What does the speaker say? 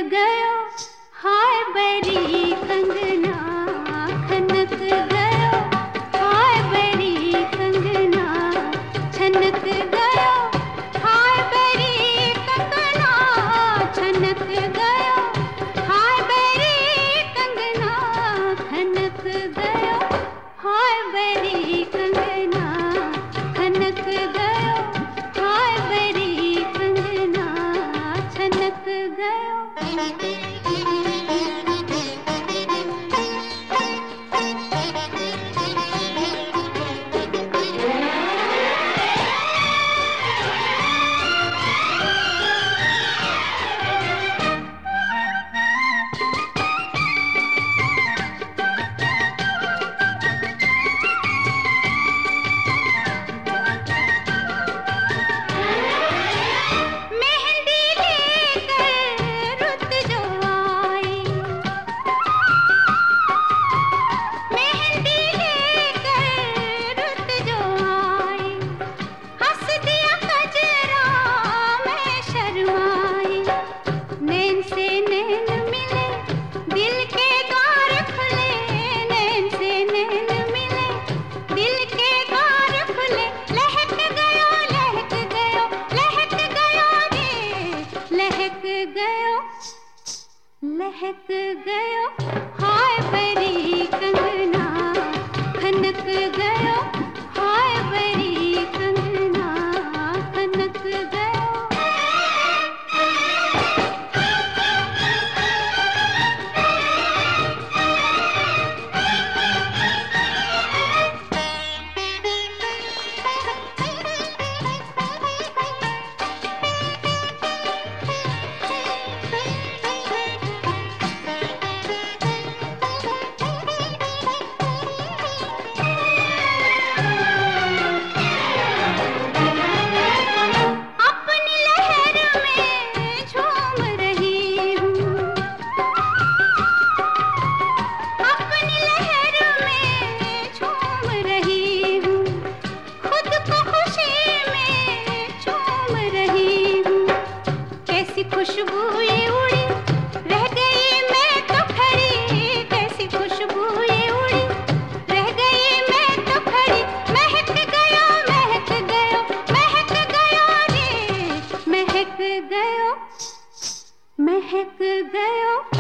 गयो हाय बेरी कंगना, खनक गयो हाय बेरी कंगना, छनक गयो हाय बेरी कंगना, छनक गयो हाय बेरी कंगना, खनक गयो हाय बेरी कंगना, खनक गयो हाय बेरी कंगना, छनक गयो। लहक गयो हाय बेरी कंगना, खनक गयो हाय बेरी कंगना, खनक गयो। खुशबू ये उड़ी रह गई मैं तो खड़ी, कैसी खुशबू ये उड़ी रह गई मैं तो खड़ी, महक गयो महक गयो महक गयो रे, महक गयो महक गयो।